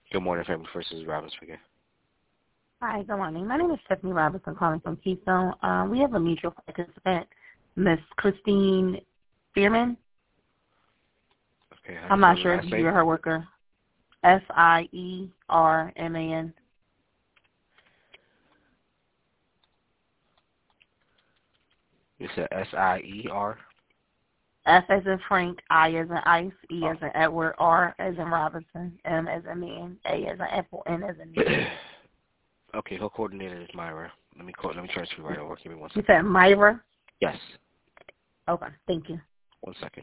Good morning, Family First. This is Robin speaking. Hi, good morning. My name is Stephanie Robinson calling from Keystone. We have a mutual participant, Miss Christine Spearman. Okay, how do I'm you spell not the sure last if name? you're her worker. Sierman. You said S-I-E-R? F as in Frank, I as in Ice, E Oh. as in Edward, R as in Robinson, M as in man, A as in apple, N as in Nancy. Okay, her coordinator is Myra. Let me transfer you right over. Give me 1 You second. said Myra? Yes. Okay, thank you. 1 second.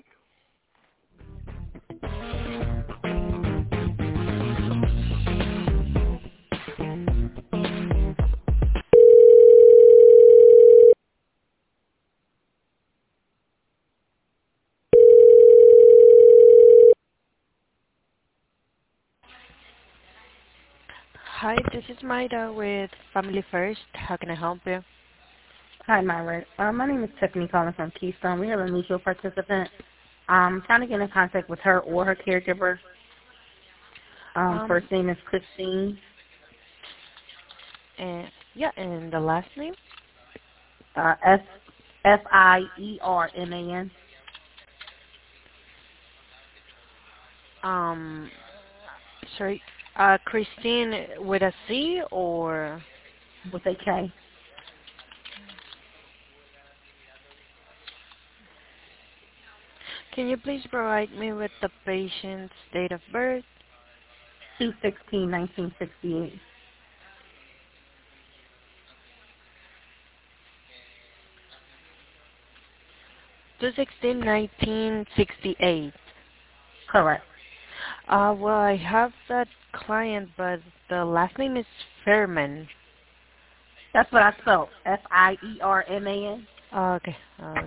Hi, this is Maida with Family First. How can I help you? Hi, Myra. My name is Tiffany calling from Keystone. We have a mutual participant. I'm trying to get in contact with her or her caregiver. First name is Christine. And yeah, and the last name? Sierman Sorry, Christine with a C or? with a K. Can you please provide me with the patient's date of birth? 2/16/1968. 2/16/1968. Correct. Well, I have that client, but the last name is Fairman. That's what I spelled. Sierman. Okay.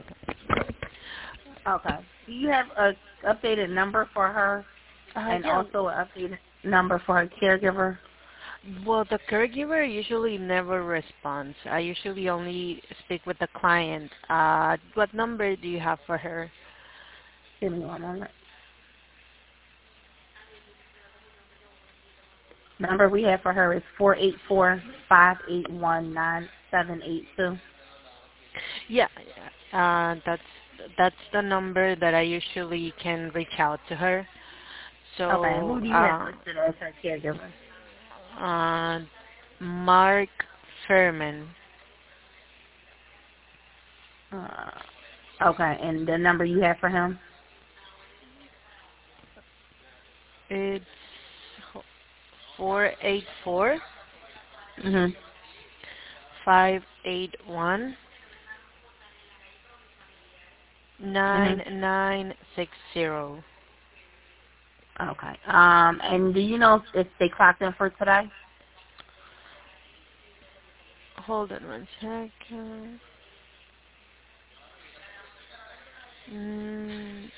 Okay. Do you have a updated number for her and Yeah. also an updated number for her caregiver? Well, the caregiver usually never responds. I usually only speak with the client. What number do you have for her? Give me 1 moment. Number we have for her is 484-581-9782. Yeah, that's the number that I usually can reach out to her. Okay. And So, who do you have listed as her caregiver? Mark Furman. Okay. And the number you have for him? It's 484 Mhm. 581 Mhm. 9960. Okay. And do you know if they clocked in for today? Hold on 1 second. Mm,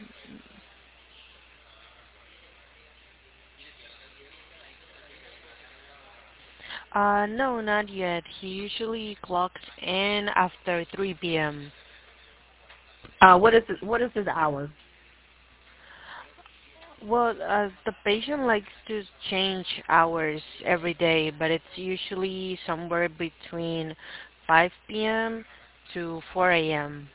no, not yet. He usually clocks in after 3 p.m. What is his hours? Well, the patient likes to change hours every day, but it's usually somewhere between 5 p.m. to 4 a.m.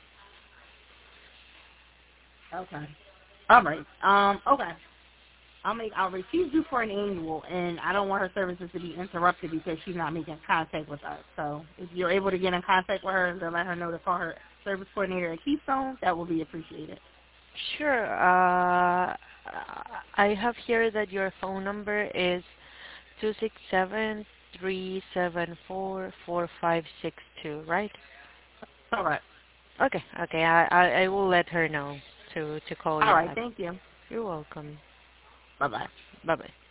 Okay. All right. Okay. I'll refuse you for an annual, and I don't want her services to be interrupted because she's not making contact with us. So if you're able to get in contact with her and to let her know to call her service coordinator at Keystone, that will be appreciated. Sure. I have here that your phone number is 267-374-4562, right? All right. Okay. I will let her know to call All you right. back. Thank you. You're welcome. Bye-bye. Bye-bye.